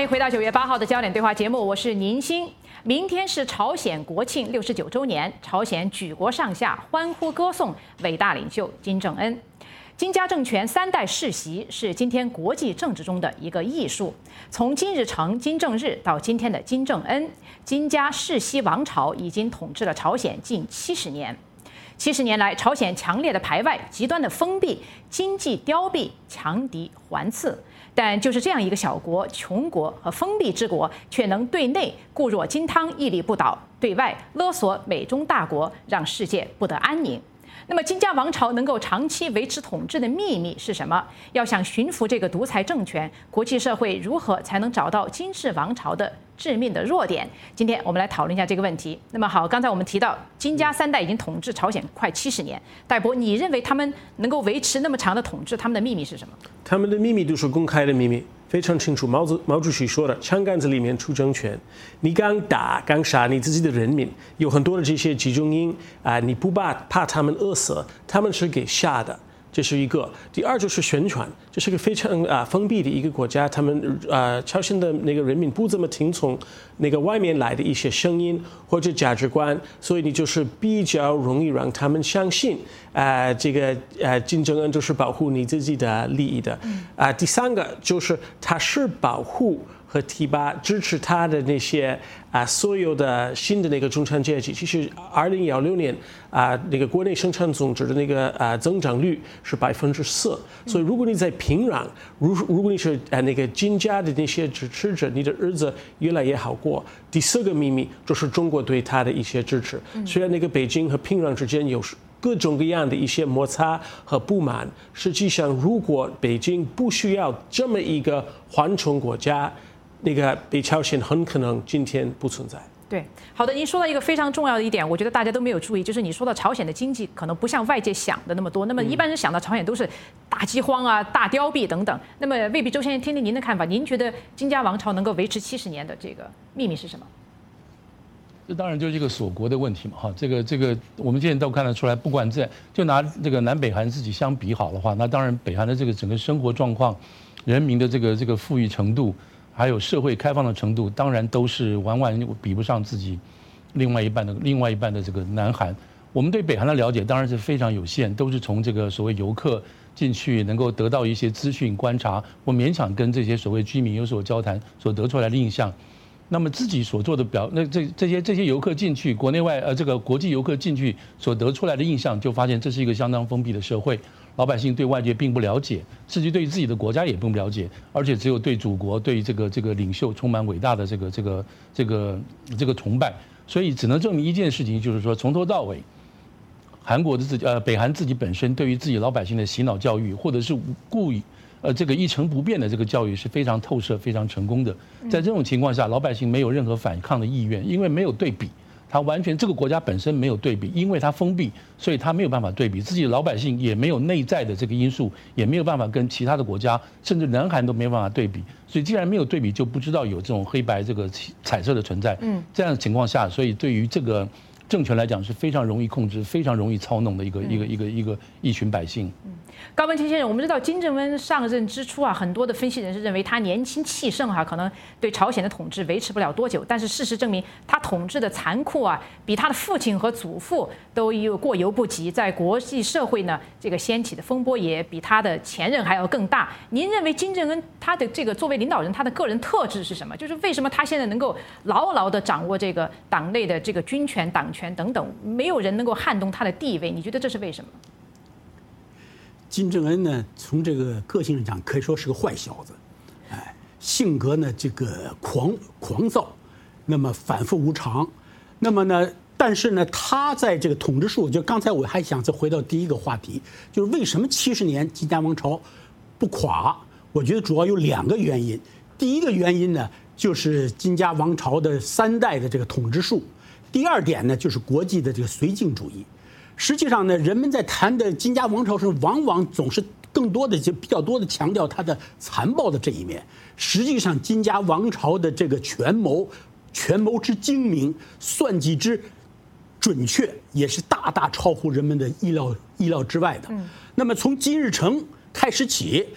欢迎回到9月8号的焦点对话节目，我是宁欣。明天是朝鲜国庆69周年，朝鲜举国上下欢呼歌颂伟大领袖金正恩。金家政权3代世袭是今天国际政治中的一个艺术。从金日成、金正日到今天的金正恩，金家世袭王朝已经统治了朝鲜近70年。70年来，朝鲜强烈的排外、极端的封闭、经济凋敝、强敌环伺。但就是这样一个小国、穷国和封闭之国，却能对内固若金汤、屹立不倒，对外勒索美中大国，让世界不得安宁。那么金家王朝能够长期维持统治的秘密是什么？要想驯服这个独裁政权，国际社会如何才能找到金氏王朝的致命的弱点？今天我们来讨论一下这个问题。那么好，刚才我们提到金家3代已经统治朝鲜快70年，戴博，你认为他们能够维持那么长的统治，他们的秘密是什么？ 他们的秘密都是公开的秘密，非常清楚。毛主席说的，枪杆子里面出政权，你刚打刚杀你自己的人民，有很多的这些集中营你不怕他们饿死，他们是给吓的。这是一个。第二就是宣传，这是个非常封闭的一个国家，他们朝鲜的那个人民不怎么听从那个外面来的一些声音或者价值观，所以你就是比较容易让他们相信这个金正恩就是保护你自己的利益的。第三个就是他是保护和提拔支持他的那些所有的新的那个中产阶级。其实2016年那个国内生产总值的那个增长率是4%，所以如果你在平壤，如果你是那个金家的那些支持者，你的日子越来越好过。第4个秘密就是中国对他的一些支持，虽然那个北京和平壤之间有各种各样的一些摩擦和不满，实际上如果北京不需要这么一个缓冲国家，那个北朝鲜很可能今天不存在。 对，好的，您说到一个非常重要的一点，我觉得大家都没有注意，就是你说到朝鲜的经济可能不像外界想的那么多。那么一般人想到朝鲜都是大饥荒啊、大凋敝等等。那么未必周先生听听您的看法，您觉得金家王朝能够维持70年的这个秘密是什么？ 这当然就是一个锁国的问题嘛，哈，这个我们现在都看得出来，不管就拿这个南北韩自己相比好的话，那当然北韩的这个整个生活状况、人民的这个富裕程度，还有社会开放的程度，当然都是完比不上自己另外一半的这个南韩。我们对北韩的了解当然是非常有限，都是从这个所谓游客进去能够得到一些资讯观察，或勉强跟这些所谓居民有所交谈所得出来的印象。那么自己所做的这些游客进去，国内外这个国际游客进去所得出来的印象，就发现这是一个相当封闭的社会，老百姓对外界并不了解，甚至对自己的国家也并不了解，而且只有对祖国、对这个领袖充满伟大的这个崇拜，所以只能证明一件事情，就是说从头到尾，韩国的北韩自己本身对于自己老百姓的洗脑教育，或者是故意这个一成不变的这个教育是非常透彻、非常成功的。在这种情况下，老百姓没有任何反抗的意愿，因为没有对比，他完全这个国家本身没有对比，因为它封闭，所以他没有办法对比，自己的老百姓也没有内在的这个因素，也没有办法跟其他的国家，甚至南韩都没有办法对比。所以既然没有对比，就不知道有这种黑白这个彩色的存在。这样的情况下，所以对于这个政权来讲是非常容易控制、非常容易操弄的一群百姓。 高文清先生，我们知道金正恩上任之初很多的分析人士认为他年轻气盛可能对朝鲜的统治维持不了多久。但是事实证明，他统治的残酷比他的父亲和祖父都过犹不及。在国际社会呢，这个掀起的风波也比他的前任还要更大。您认为金正恩他的这个作为领导人，他的个人特质是什么？就是为什么他现在能够牢牢地掌握这个党内的这个军权、党权等等，没有人能够撼动他的地位？你觉得这是为什么？ 金正恩呢，从这个个性上讲，可以说是个坏小子，性格呢这个狂躁，那么反复无常，那么呢，但是呢，他在这个统治术，就刚才我还想再回到第一个话题，就是为什么70年金家王朝不垮？我觉得主要有2个原因。第一个原因呢，就是金家王朝的3代的这个统治术；第二点呢，就是国际的这个绥靖主义。实际上呢，人们在谈的金家王朝时，往往总是比较多的强调它的残暴的这一面。实际上，金家王朝的这个权谋之精明，算计之准确，也是大大超乎人们的意料之外的。那么从金日成开始起，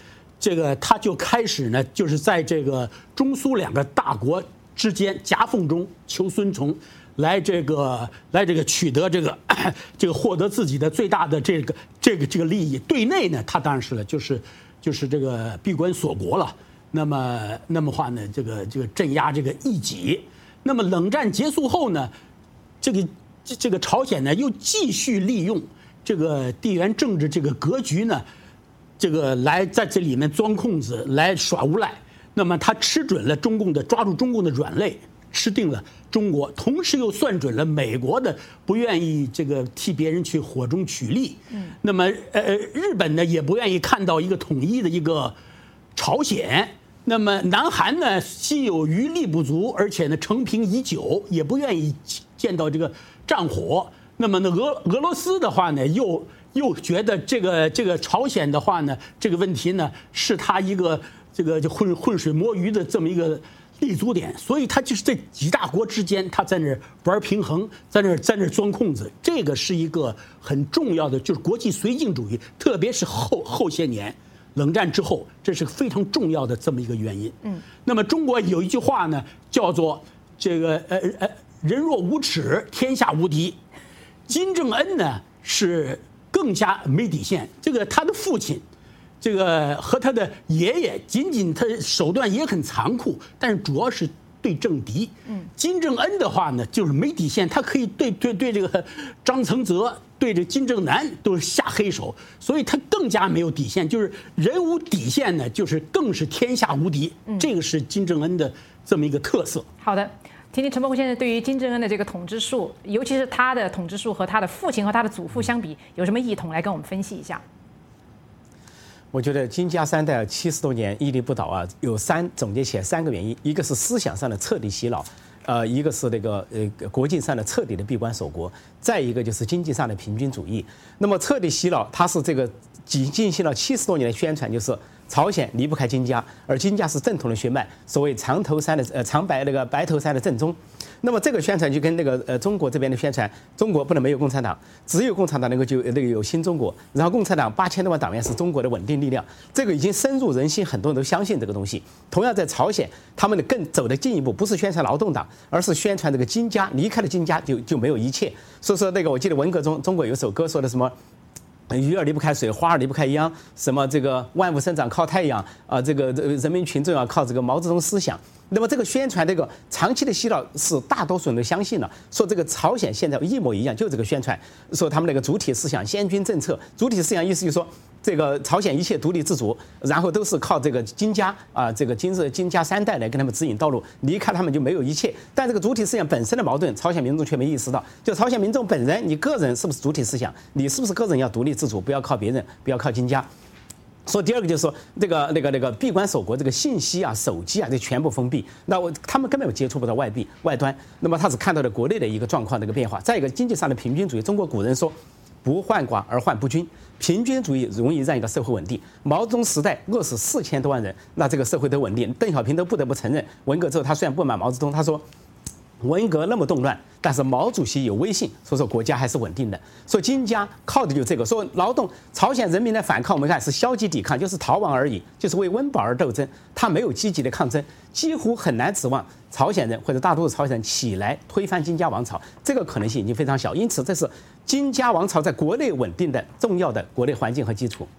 这个他就开始呢，就是在这个中苏两个大国之间夹缝中求孙从，来这个取得这个获得自己的最大的这个利益。对内呢，他当然是了，就是这个闭关锁国了。那么话呢，这个镇压这个异己。那么冷战结束后呢，这个朝鲜呢又继续利用这个地缘政治这个格局呢，这个来在这里面钻空子，来耍无赖。那么他吃准了抓住中共的软肋，吃定了中国，同时又算准了美国的不愿意这个替别人去火中取栗。那么日本呢也不愿意看到一个统一的一个朝鲜。那么南韩呢心有余力不足，而且呢成平已久，也不愿意见到这个战火。那么呢俄罗斯的话呢又觉得这个朝鲜的话呢，这个问题呢是他一个这个就浑水摸鱼的这么一个立足点，所以他就是这几大国之间，他在那玩平衡，在那钻空子。这个是一个很重要的，就是国际绥靖主义，特别是后些年冷战之后，这是非常重要的这么一个原因。那么中国有一句话呢，叫做这个人若无耻，天下无敌。金正恩呢是更加没底线，这个他的父亲。这个和他的爷爷，仅仅他手段也很残酷，但是主要是对政敌。金正恩的话呢，就是没底线，他可以对这个张承泽、对这金正男都是下黑手，所以他更加没有底线。就是人无底线呢，就是更是天下无敌。这个是金正恩的这么一个特色。 好的。听听陈伯虎先生对于金正恩的这个统治术，尤其是他的统治术和他的父亲和他的祖父相比，有什么异同？来跟我们分析一下。 我觉得金家三代70多年屹立不倒啊，总结起来3个原因，一个是思想上的彻底洗脑，一个是那个国际上的彻底的闭关锁国，再一个就是经济上的平均主义。那么彻底洗脑，它是这个进行了70多年的宣传，就是朝鲜离不开金家，而金家是正统的血脉，所谓长白头山的正宗。那么这个宣传就跟中国这边的宣传，中国不能没有共产党，只有共产党能够有新中国，然后共产党8000多万党员是中国的稳定力量，这个已经深入人心，很多人都相信这个东西。同样在朝鲜，他们更走得进一步，不是宣传劳动党，而是宣传这个金家，离开了金家就没有一切。所以说我记得文革中中国有首歌说的什么。鱼儿离不开水，花儿离不开秧，什么这个万物生长靠太阳啊，这个人民群众要靠这个毛泽东思想。那么这个宣传这个长期的洗脑是大多数人都相信了，说这个朝鲜现在一模一样，就这个宣传，说他们那个主体思想先军政策，主体思想意思就是说这个朝鲜一切独立自主，然后都是靠这个金家啊，这个金家三代来跟他们指引道路，离开他们就没有一切。但这个主体思想本身的矛盾，朝鲜民众却没意识到，就朝鲜民众本人，你个人是不是主体思想，你是不是个人要独立自主，不要靠别人，不要靠金家。所以第二个就是说，那个闭关锁国，这个信息啊、手机啊，这全部封闭，那他们根本接触不到外端，那么他只看到了国内的一个状况的一个变化。再一个，经济上的平均主义，中国古人说，不患寡而患不均，平均主义容易让一个社会稳定。毛泽东时代饿死4000多万人，那这个社会都稳定。邓小平都不得不承认，文革之后他虽然不满毛泽东，他说。文革那么动乱，但是毛主席有威信，所以说国家还是稳定的。所以金家靠的就这个，说劳动朝鲜人民的反抗，我们看是消极抵抗，就是逃亡而已，就是为温饱而斗争，他没有积极的抗争，几乎很难指望朝鲜人或者大多数朝鲜人起来推翻金家王朝，这个可能性已经非常小。因此，这是金家王朝在国内稳定的重要的国内环境和基础。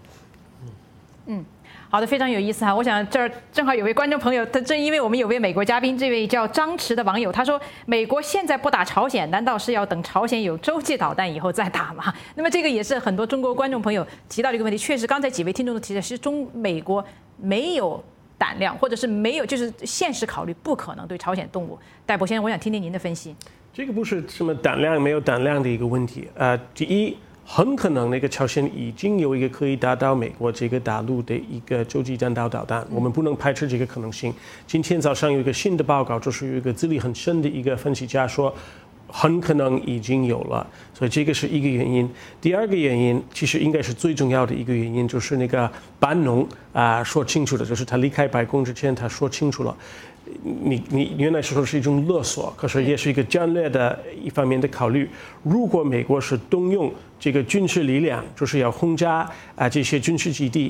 好的，非常有意思哈。我想这儿正好有位观众朋友，他正因为我们有位美国嘉宾，这位叫张弛的网友，他说美国现在不打朝鲜，难道是要等朝鲜有洲际导弹以后再打吗？那么这个也是很多中国观众朋友提到的一个问题。确实，刚才几位听众都提到，是美国没有胆量，或者是没有，就是现实考虑不可能对朝鲜动武。戴博先生，我想听听您的分析。 这个不是什么胆量没有胆量的一个问题。第一。很可能那个朝鲜已经有一个可以打到美国这个大陆的一个洲际弹道导弹，我们不能排除这个可能性。今天早上有一个新的报告，就是有一个资历很深的一个分析家说，很可能已经有了，所以这个是一个原因。第二个原因，其实应该是最重要的一个原因，就是那个班农说清楚的，就是他离开白宫之前他说清楚了。你原来说是一种勒索，可是也是一个战略的一方面的考虑。如果美国是动用这个军事力量，就是要轰炸这些军事基地，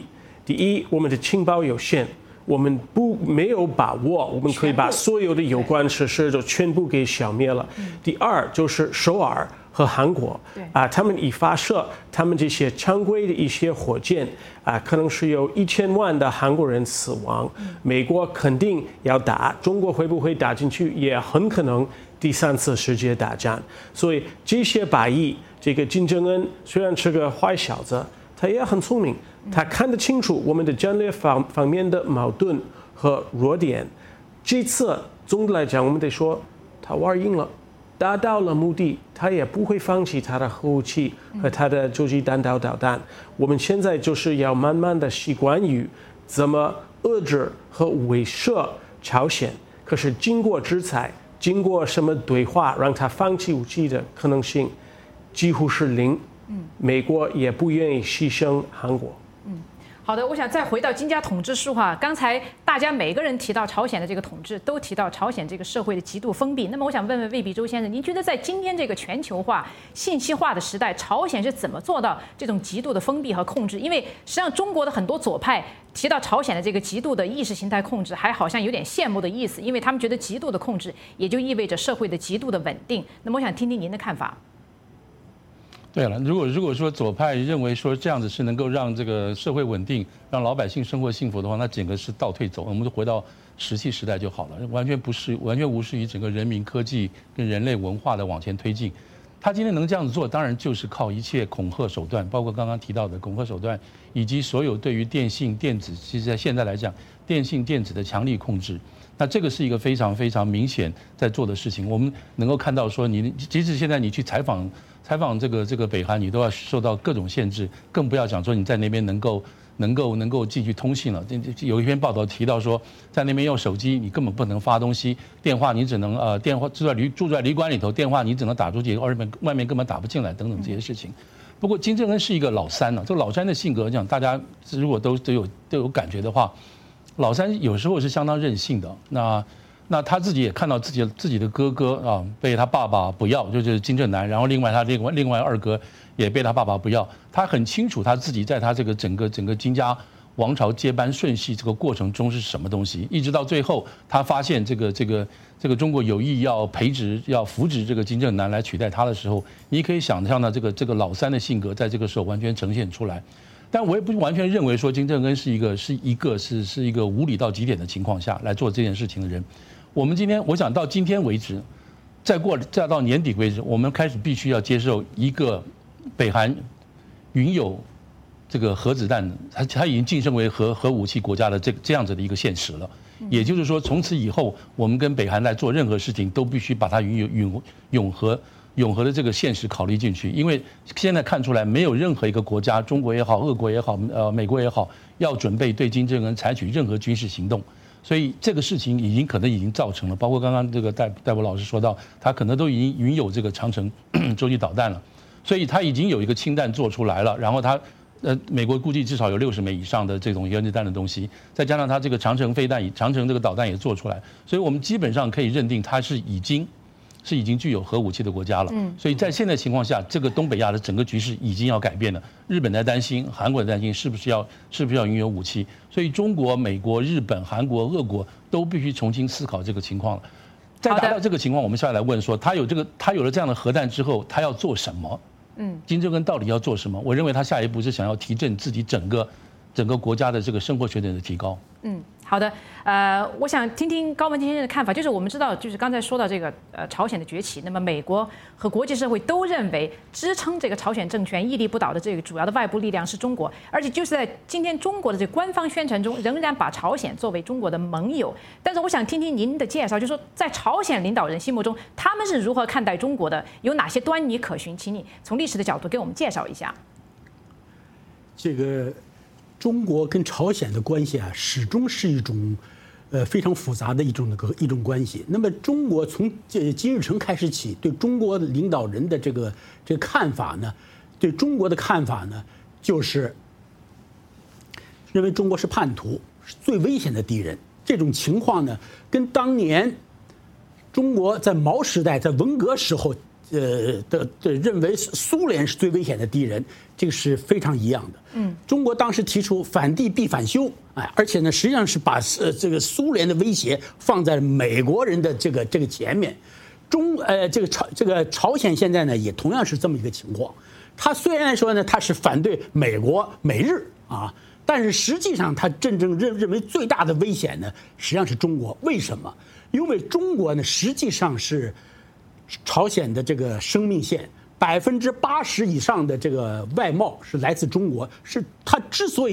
第一，我们的情报有限，我们没有把握，我们可以把所有的有关设施都全部给消灭了。第二就是首尔和韩国，他们一发射他们这些常规的一些火箭，可能是有1000万的韩国人死亡。美国肯定要打，中国会不会打进去，也很可能第3次世界大战。所以这些把义，这个金正恩虽然是个坏小子，他也很聪明，他看得清楚我们的战略方面的矛盾和弱点。这次总的来讲，我们得说他玩赢了，达到了目的，他也不会放弃他的核武器和他的洲际弹道导弹。我们现在就是要慢慢的习惯于怎么遏制和威慑朝鲜。可是经过制裁，经过什么对话，让他放弃武器的可能性几乎是0。美国也不愿意牺牲韩国。 好的，我想再回到金家统治书哈。刚才大家每个人提到朝鲜的这个统治，都提到朝鲜这个社会的极度封闭。那么我想问问魏必周先生，您觉得在今天这个全球化、信息化的时代，朝鲜是怎么做到这种极度的封闭和控制？因为实际上中国的很多左派提到朝鲜的这个极度的意识形态控制，还好像有点羡慕的意思，因为他们觉得极度的控制也就意味着社会的极度的稳定。那么我想听听您的看法。 对了，如果说左派认为说这样子是能够让这个社会稳定，让老百姓生活幸福的话，那整个是倒退走，我们就回到石器时代就好了，完全无视于整个人民科技跟人类文化的往前推进。他今天能这样子做，当然就是靠一切恐吓手段，包括刚刚提到的恐吓手段，以及所有对于电信电子，其实在现在来讲，电信电子的强力控制。那这个是一个非常非常明显在做的事情。我们能够看到说，即使现在你去采访这个北韩，你都要受到各种限制，更不要讲说你在那边能够继续通信了。有一篇报道提到说，在那边用手机你根本不能发东西，电话你只能电话住在旅馆里头，电话你只能打出去，外面根本打不进来等等这些事情。不过金正恩是一个老三呢，这个老三的性格讲，大家如果都有感觉的话，老三有时候是相当任性的。那他自己也看到自己的哥哥啊被他爸爸不要，就是金正男，然后另外他另外二哥也被他爸爸不要。他很清楚他自己在他这个整个金家王朝接班顺序这个过程中是什么东西，一直到最后他发现这个中国有意要扶植这个金正男来取代他的时候，你可以想象到这个老三的性格在这个时候完全呈现出来。但我也不完全认为说金正恩是一个无理到极点的情况下来做这件事情的人。我想到今天为止，再到年底为止，我们开始必须要接受一个北韩拥有这个核子弹，它已经晋升为核武器国家的这样子的一个现实了。也就是说，从此以后，我们跟北韩来做任何事情，都必须把它永和的这个现实考虑进去，因为现在看出来，没有任何一个国家，中国也好，俄国也好，美国也好，要准备对金正恩采取任何军事行动。所以这个事情可能已经造成了，包括刚刚这个戴博老师说到，他可能都已经拥有这个长程洲际导弹了，所以他已经有一个氢弹做出来了，然后他美国估计至少有60枚以上的这种原子弹的东西，再加上他这个长程飞弹、长程这个导弹也做出来，所以我们基本上可以认定它是已经具有核武器的国家了。所以在现在情况下，这个东北亚的整个局势已经要改变了。日本在担心，韩国在担心是不是要拥有武器，所以中国、美国、日本、韩国、俄国都必须重新思考这个情况了。再达到这个情况，我们下来问说，他有了这样的核弹之后，他要做什么？金正恩到底要做什么？我认为他下一步是想要提振自己整个国家的这个生活水准的提高。 好的，我想听听高文先生的看法。就是我们知道，就是刚才说到这个朝鲜的崛起，那么美国和国际社会都认为支撑这个朝鲜政权屹立不倒的这个主要的外部力量是中国，而且就是在今天中国的这个官方宣传中，仍然把朝鲜作为中国的盟友。但是我想听听您的介绍，就是说在朝鲜领导人心目中，他们是如何看待中国的，有哪些端倪可循？请你从历史的角度给我们介绍一下。 这个中国跟朝鲜的关系啊，始终是一种非常复杂的一种关系。那么中国从金日成开始起，对中国领导人的这个看法呢，对中国的看法呢，就是认为中国是叛徒，是最危险的敌人。这种情况呢，跟当年中国在毛时代、在文革时候认为苏联是最危险的敌人，这个是非常一样的。中国当时提出反帝必反修，而且呢，实际上是把这个苏联的威胁放在美国人的这个前面。这个朝鲜现在呢也同样是这么一个情况。他虽然说呢他是反对美国美日啊，但是实际上他真正认为最大的危险呢，实际上是中国。为什么？因为中国呢实际上是朝鲜的这个生命线，80%以上的这个外贸是来自中国。是它之所以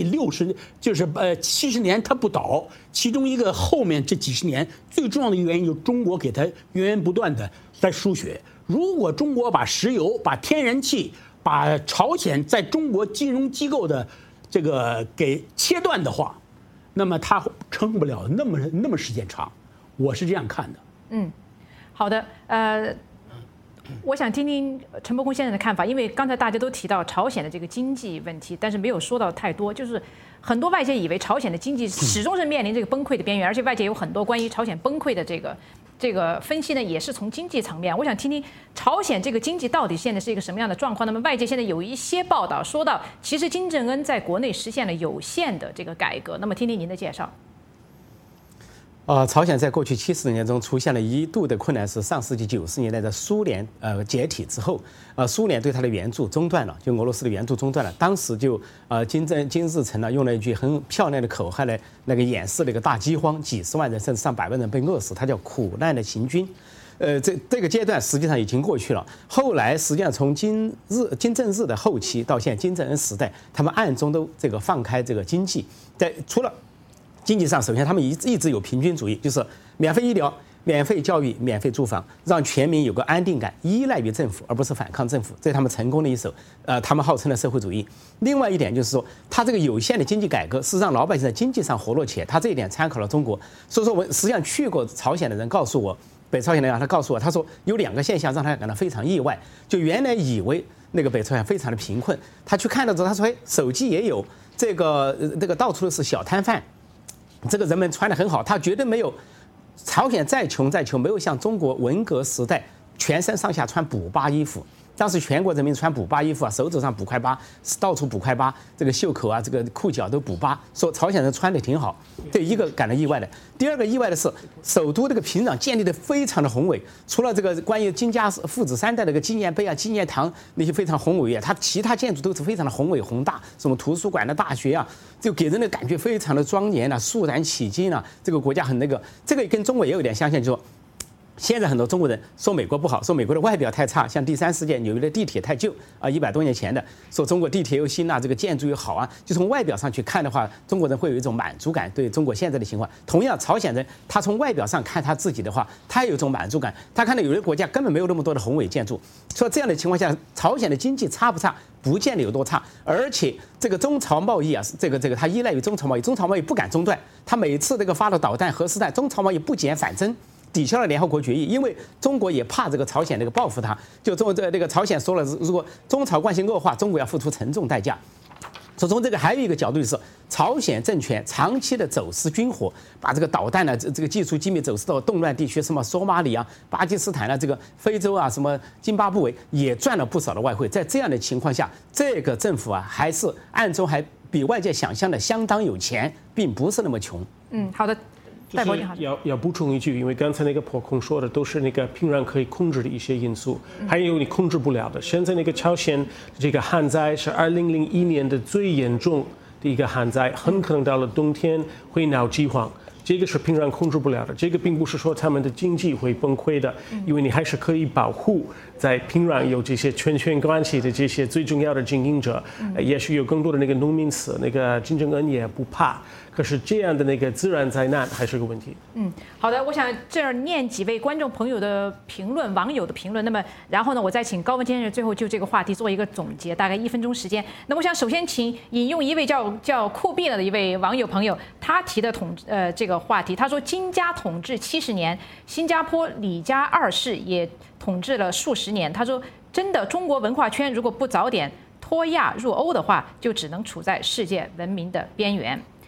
70年它不倒，其中一个后面这几十年最重要的原因就是中国给它源源不断的在输血。如果中国把石油、把天然气、把朝鲜在中国金融机构的这个给切断的话，那么它撑不了那么时间长。我是这样看的。 好的，我想听听陈伯公先生的看法，因为刚才大家都提到朝鲜的这个经济问题，但是没有说到太多，就是很多外界以为朝鲜的经济始终是面临这个崩溃的边缘，而且外界有很多关于朝鲜崩溃的这个分析呢，也是从经济层面。我想听听朝鲜这个经济到底现在是一个什么样的状况。那么外界现在有一些报道说到，其实金正恩在国内实现了有限的这个改革。那么听听您的介绍。 朝鲜在过去70多年中出现了一度的困难，是上世纪90年代的苏联解体之后，苏联对它的援助中断了，就俄罗斯的援助中断了。当时就金日成呢用了一句很漂亮的口号来那个掩饰那个大饥荒，几十万人甚至上百万人被饿死，它叫苦难的行军。这个阶段实际上已经过去了。后来实际上从金正日的后期到现在金正恩时代，他们暗中都这个放开这个经济，除了经济上，首先他们一直有平均主义，就是免费医疗、免费教育、免费住房，让全民有个安定感，依赖于政府而不是反抗政府，这是他们成功的一手。他们号称的社会主义。另外一点就是说，他这个有限的经济改革是让老百姓在经济上活络起来，他这一点参考了中国。所以说我实际上去过朝鲜的人告诉我，北朝鲜人他告诉我，他说有2个现象让他感到非常意外。就原来以为那个北朝鲜非常的贫困，他去看了之后，他说手机也有，这个到处都是小摊贩。这个人们穿得很好，他绝对没有朝鲜再穷，没有像中国文革时代全身上下穿补巴衣服。当时全国人民穿补巴衣服啊，手指上补块疤，到处补块疤，这个袖口啊，这个裤脚都补疤，说朝鲜人穿得挺好。这一个感到意外的。第二个意外的是，首都这个平壤建立得非常的宏伟，除了这个关于金家父子3代的这个纪念碑啊、纪念堂那些非常宏伟啊，它其他建筑都是非常的宏伟宏大，什么图书馆的大学啊，就给人的感觉非常的庄严啊，肃然起敬啊。这个国家很那个，这个跟中国也有点相像，就是说。现在很多中国人说美国不好，说美国的外表太差，像第3世界纽约的地铁太旧啊，100多年前的，说中国地铁又新啊，这个建筑又好啊，就从外表上去看的话，中国人会有一种满足感，对中国现在的情况。同样，朝鲜人他从外表上看他自己的话，他也有一种满足感，他看到有的国家根本没有那么多的宏伟建筑，说这样的情况下，朝鲜的经济差不差？不见得有多差，而且这个中朝贸易啊，这个它依赖于中朝贸易，中朝贸易不敢中断，他每次这个发了导弹、核试弹，中朝贸易不减反增。抵消了联合国决议，因为中国也怕这个朝鲜这个报复他，就这个朝鲜说了，如果中朝关系恶化，中国要付出沉重代价。所以从这个还有一个角度就是，朝鲜政权长期的走私军火，把这个导弹呢，这个技术机密走私到动乱地区，什么索马里啊、巴基斯坦啊、这个非洲啊、什么津巴布韦，也赚了不少的外汇。在这样的情况下，这个政府啊，还是暗中还比外界想象的相当有钱，并不是那么穷。 好的。 就是要补充一句，因为刚才那个破空说的都是那个平壤可以控制的一些因素，还有你控制不了的。现在那个朝鲜这个旱灾是2001年的最严重的一个旱灾，很可能到了冬天会闹饥荒。这个是平壤控制不了的，这个并不是说他们的经济会崩溃的，因为你还是可以保护在平壤有这些权权关系的这些最重要的经营者，也许有更多的那个农民死，那个金正恩也不怕。可是这样的那个自然灾难还是个问题。 好的，我想这儿念几位观众朋友的评论，网友的评论。那么，然后呢，我再请高文先生最后就这个话题做一个总结，大概1分钟时间。那我想首先请引用一位叫酷毙了的一位网友朋友，他提的这个话题，他说金家统治70年，新加坡李家2世也统治了数十年。他说，真的，中国文化圈如果不早点脱亚入欧的话，就只能处在世界文明的边缘。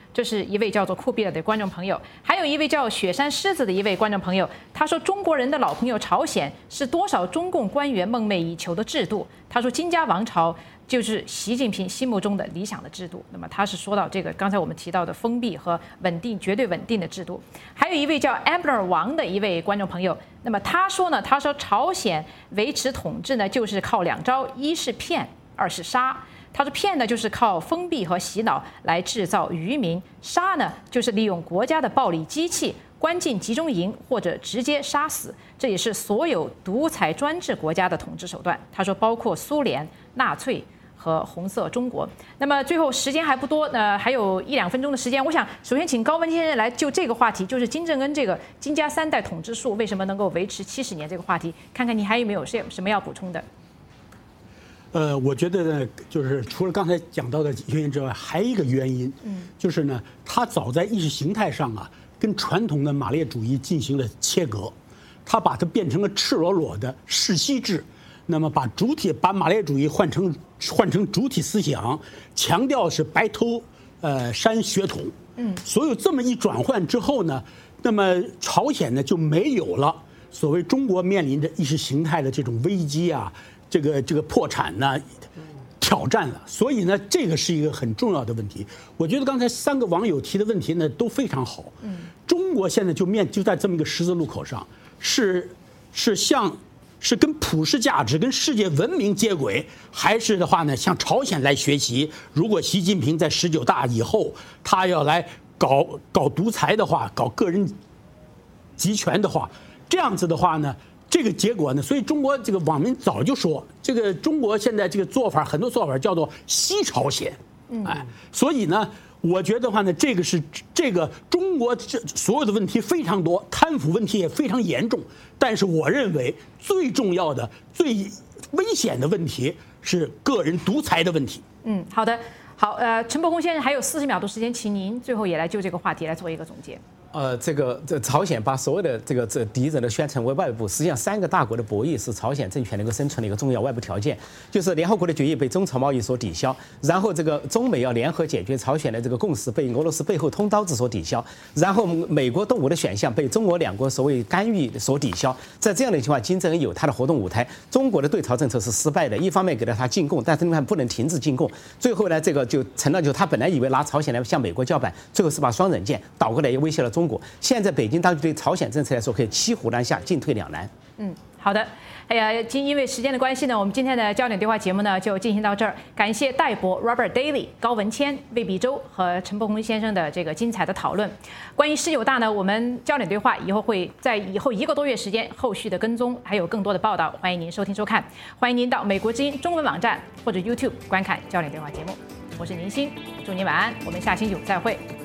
这是一位叫做酷比尔的观众朋友，还有一位叫雪山狮子的一位观众朋友，他说中国人的老朋友朝鲜是多少中共官员梦寐以求的制度。他说金家王朝就是习近平心目中的理想的制度。那么他是说到这个刚才我们提到的封闭和稳定、绝对稳定的制度。还有一位叫 Ambler 王的一位观众朋友，那么他说朝鲜维持统治呢，就是靠2招，一是骗，二是杀。他说骗呢，就是靠封闭和洗脑来制造愚民；杀呢，就是利用国家的暴力机器关进集中营或者直接杀死。这也是所有独裁专制国家的统治手段。他说，包括苏联、纳粹和红色中国。那么最后时间还不多，还有1-2分钟的时间，我想首先请高文先生来就这个话题，就是金正恩这个金家3代统治术为什么能够维持70年这个话题，看看你还有没有什么要补充的。 我觉得呢，就是除了刚才讲到的原因之外，还有一个原因，就是呢，他早在意识形态上啊，跟传统的马列主义进行了切割，他把它变成了赤裸裸的世袭制，那么把马列主义换成主体思想，强调是白头山血统，所有这么一转换之后呢，那么朝鲜呢就没有了所谓中国面临着意识形态的这种危机啊。这个破产呢，挑战了，所以呢，这个是一个很重要的问题。我觉得刚才3个网友提的问题呢都非常好。中国现在就在这么一个十字路口上，是跟普世价值、跟世界文明接轨，还是的话呢，向朝鲜来学习？如果习近平在19大以后，他要来搞独裁的话，搞个人集权的话，这样子的话呢？这个结果呢，所以中国这个网民早就说，这个中国现在这个做法，很多做法叫做西朝鲜，所以呢，我觉得的话呢，这个中国所有的问题非常多，贪腐问题也非常严重，但是我认为最重要的、最危险的问题是个人独裁的问题。 好的，好，陈伯公先生还有40秒的时间，请您最后也来就这个话题来做一个总结。 这朝鲜把所有的这敌人都宣称为外部，实际上3个大国的博弈是朝鲜政权能够生存的一个重要外部条件，就是联合国的决议被中朝贸易所抵消，然后这个中美要联合解决朝鲜的这个共识被俄罗斯背后通刀子所抵消，然后美国动武的选项被中俄2国所谓干预所抵消。在这样的情况，金正恩有他的活动舞台，中国的对朝政策是失败的，一方面给了他进贡，但是另外不能停止进贡，最后呢，这个就成了他本来以为拿朝鲜来向美国叫板，最后是把双刃剑倒过来又威胁了中国。现在北京当局对朝鲜政策来说可以骑虎难下，进退两难。 好的。因为时间的关系呢，我们今天的焦点对话节目呢就进行到这儿。感谢戴博、Robert Daly、高文谦、魏必洲和陈伯宏先生的这个精彩的讨论。关于19大呢，我们焦点对话以后会在以后1个多月时间后续的跟踪，还有更多的报道，欢迎您收听收看。欢迎您到美国之音中文网站或者 YouTube 观看焦点对话节目。我是宁鑫，祝您晚安，我们下星期五再会。